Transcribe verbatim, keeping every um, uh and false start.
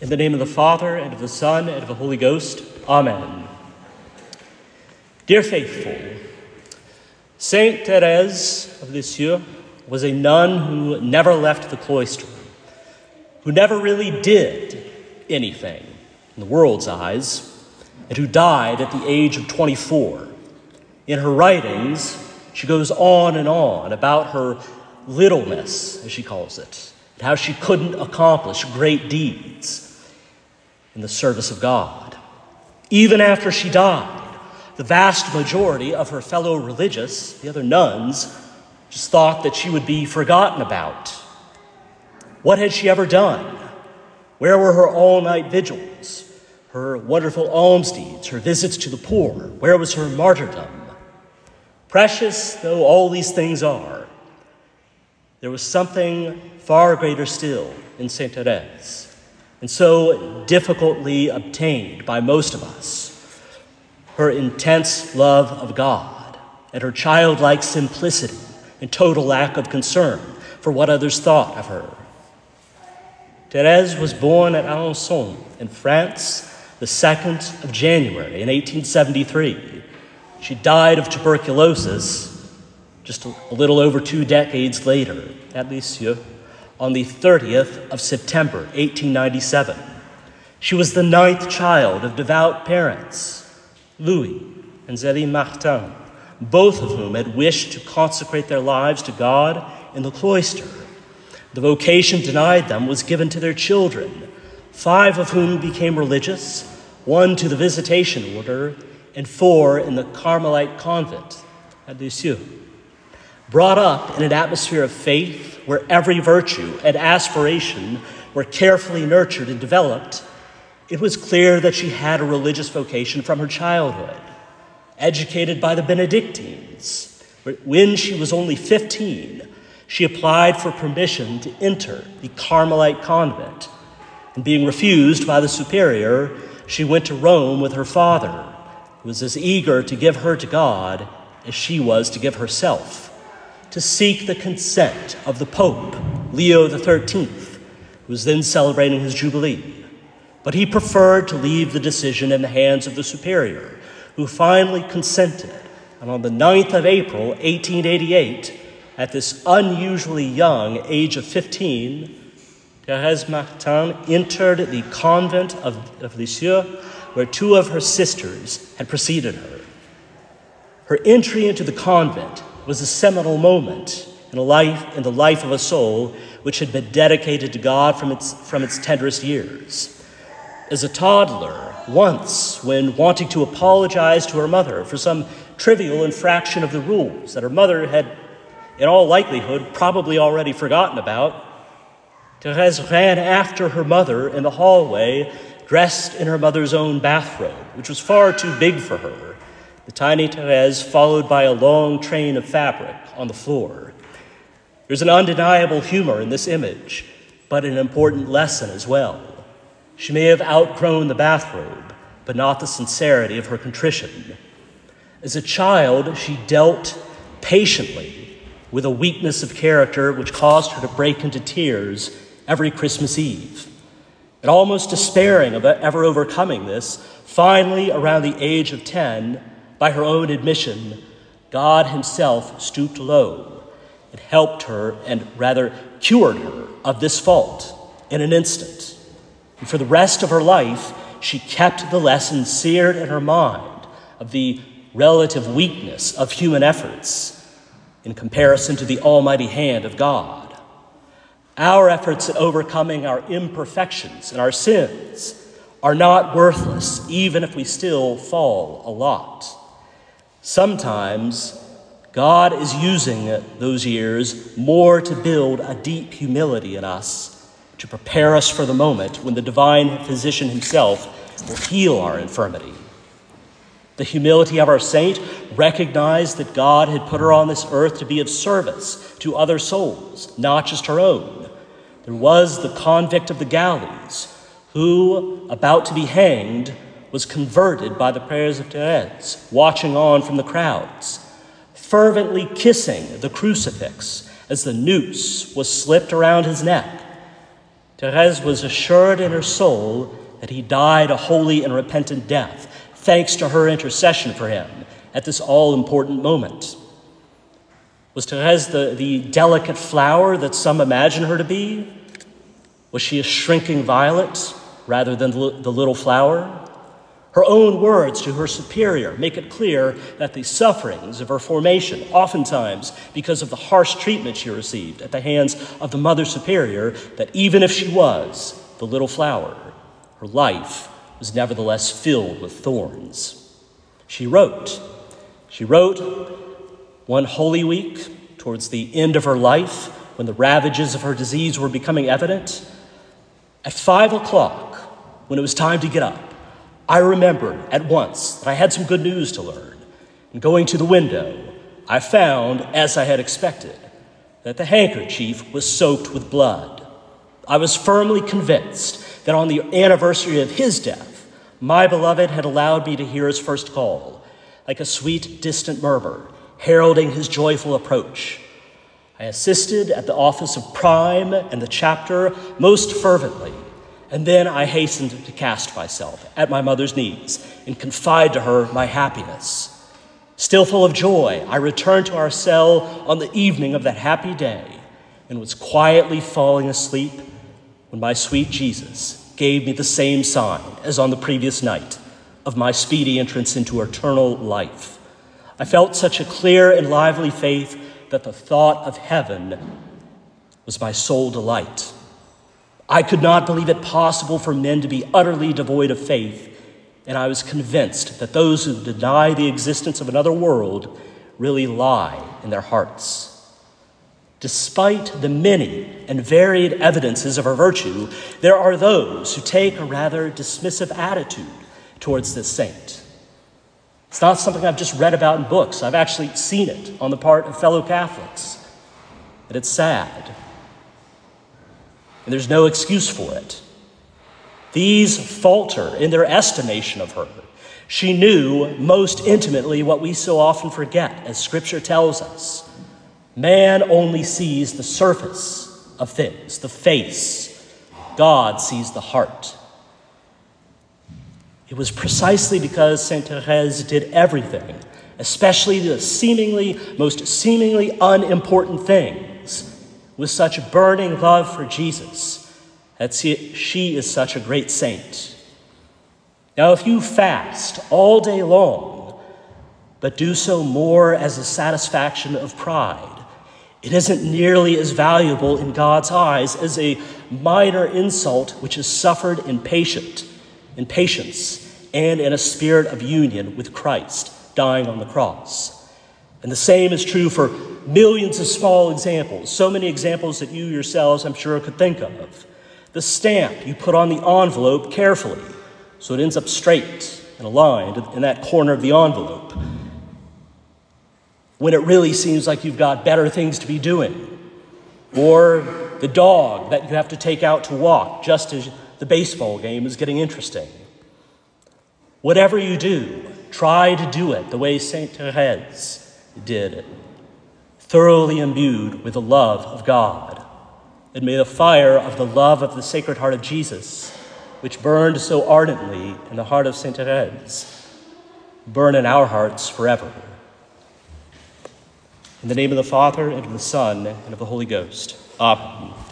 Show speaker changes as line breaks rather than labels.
In the name of the Father, and of the Son, and of the Holy Ghost. Amen. Dear faithful, Saint Thérèse of Lisieux was a nun who never left the cloister, who never really did anything in the world's eyes, and who died at the age of twenty-four. In her writings, she goes on and on about her littleness, as she calls it, and how she couldn't accomplish great deeds in the service of God. Even after she died, the vast majority of her fellow religious, the other nuns, just thought that she would be forgotten about. What had she ever done? Where were her all-night vigils, her wonderful alms deeds, her visits to the poor? Where was her martyrdom? Precious though all these things are, there was something far greater still in Saint Thérèse, and so difficultly obtained by most of us: her intense love of God and her childlike simplicity and total lack of concern for what others thought of her. Thérèse was born at Alençon in France the second of January in eighteen seventy-three. She died of tuberculosis just a little over two decades later at Lisieux on the thirtieth of September, eighteen ninety-seven. She was the ninth child of devout parents, Louis and Zélie Martin, both of whom had wished to consecrate their lives to God in the cloister. The vocation denied them was given to their children, five of whom became religious, one to the Visitation Order, and four in the Carmelite convent at Lisieux. Brought up in an atmosphere of faith where every virtue and aspiration were carefully nurtured and developed, it was clear that she had a religious vocation from her childhood. Educated by the Benedictines, when she was only fifteen, she applied for permission to enter the Carmelite convent, and being refused by the superior, she went to Rome with her father, who was as eager to give her to God as she was to give herself, to seek the consent of the Pope, Leo the thirteenth, who was then celebrating his Jubilee. But he preferred to leave the decision in the hands of the superior, who finally consented. And on the ninth of April, eighteen eighty-eight, at this unusually young age of fifteen, Thérèse Martin entered the convent of, of Lisieux, where two of her sisters had preceded her. Her entry into the convent was a seminal moment in, a life, in the life of a soul which had been dedicated to God from its, from its tenderest years. As a toddler, once, when wanting to apologize to her mother for some trivial infraction of the rules that her mother had, in all likelihood, probably already forgotten about, Thérèse ran after her mother in the hallway, dressed in her mother's own bathrobe, which was far too big for her. The tiny Thérèse followed by a long train of fabric on the floor. There's an undeniable humor in this image, but an important lesson as well. She may have outgrown the bathrobe, but not the sincerity of her contrition. As a child, she dealt patiently with a weakness of character which caused her to break into tears every Christmas Eve. And almost despairing of ever overcoming this, finally, around the age of ten, by her own admission, God himself stooped low and helped her, and rather cured her of this fault in an instant. And for the rest of her life, she kept the lesson seared in her mind of the relative weakness of human efforts in comparison to the almighty hand of God. Our efforts at overcoming our imperfections and our sins are not worthless, even if we still fall a lot. Sometimes God is using those years more to build a deep humility in us, to prepare us for the moment when the divine physician himself will heal our infirmity. The humility of our saint recognized that God had put her on this earth to be of service to other souls, not just her own. There was the convict of the galleys who, about to be hanged, was converted by the prayers of Thérèse, watching on from the crowds, fervently kissing the crucifix as the noose was slipped around his neck. Therese was assured in her soul that he died a holy and repentant death, thanks to her intercession for him at this all-important moment. Was Therese the, the delicate flower that some imagine her to be? Was she a shrinking violet rather than the little flower? Her own words to her superior make it clear that the sufferings of her formation, oftentimes because of the harsh treatment she received at the hands of the Mother Superior, that even if she was the little flower, her life was nevertheless filled with thorns. She wrote, she wrote one Holy Week towards the end of her life, when the ravages of her disease were becoming evident. At five o'clock, when it was time to get up, I remembered at once that I had some good news to learn. And going to the window, I found, as I had expected, that the handkerchief was soaked with blood. I was firmly convinced that on the anniversary of his death, my beloved had allowed me to hear his first call, like a sweet, distant murmur, heralding his joyful approach. I assisted at the office of prime and the chapter most fervently, and then I hastened to cast myself at my mother's knees and confide to her my happiness. Still full of joy, I returned to our cell on the evening of that happy day and was quietly falling asleep when my sweet Jesus gave me the same sign as on the previous night of my speedy entrance into eternal life. I felt such a clear and lively faith that the thought of heaven was my sole delight. I could not believe it possible for men to be utterly devoid of faith, and I was convinced that those who deny the existence of another world really lie in their hearts. Despite the many and varied evidences of her virtue, there are those who take a rather dismissive attitude towards this saint. It's not something I've just read about in books. I've actually seen it on the part of fellow Catholics. And it's sad. And there's no excuse for it. These falter in their estimation of her. She knew most intimately what we so often forget, as Scripture tells us. Man only sees the surface of things, the face. God sees the heart. It was precisely because Saint Therese did everything, especially the seemingly, most seemingly unimportant things, with such burning love for Jesus, that she is such a great saint. Now, if you fast all day long, but do so more as a satisfaction of pride, it isn't nearly as valuable in God's eyes as a minor insult which is suffered in patient, in patience and in a spirit of union with Christ, dying on the cross. And the same is true for millions of small examples, so many examples that you yourselves, I'm sure, could think of. The stamp you put on the envelope carefully, so it ends up straight and aligned in that corner of the envelope, when it really seems like you've got better things to be doing. Or the dog that you have to take out to walk just as the baseball game is getting interesting. Whatever you do, try to do it the way Saint Therese did it, thoroughly imbued with the love of God. And may the fire of the love of the Sacred Heart of Jesus, which burned so ardently in the heart of Saint Therese, burn in our hearts forever. In the name of the Father, and of the Son, and of the Holy Ghost. Amen.